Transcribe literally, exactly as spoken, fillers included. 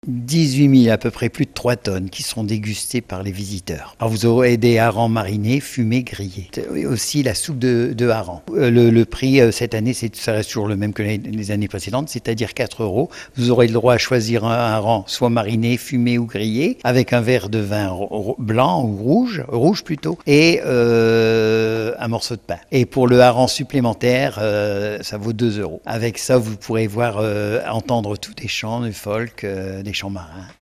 dix-huit mille, à peu près plus de trois tonnes, qui seront dégustées par les visiteurs. Alors vous aurez des harengs marinés, fumés, grillés. Et aussi la soupe de, de hareng. Le, le prix euh, cette année, c'est, ça reste toujours le même que les, les années précédentes, c'est-à-dire quatre euros. Vous aurez le droit à choisir un hareng, soit mariné, fumé ou grillé, avec un verre de vin ro- blanc ou rouge, rouge plutôt, et euh, un morceau de pain. Et pour le hareng supplémentaire, euh, ça vaut deux euros. Avec ça, vous pourrez voir, euh, entendre tous les chants, du folk, euh, des chants marins.